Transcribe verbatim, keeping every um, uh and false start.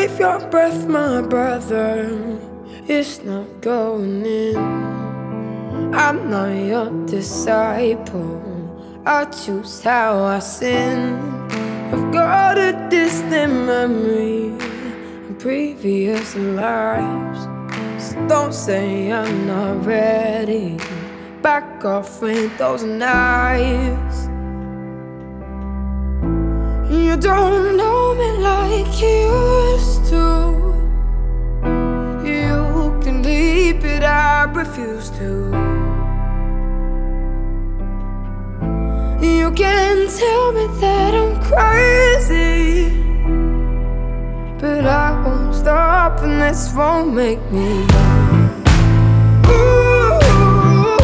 Save your breath, my brother, it's not going in. I'm not your disciple, I choose how I sin. I've got a distant memory of previous lives, so don't say I'm not ready. Back off with those knives. You don't know me like you used to. You can leave it, I refuse to. You can tell me that I'm crazy, but I won't stop and this won't make me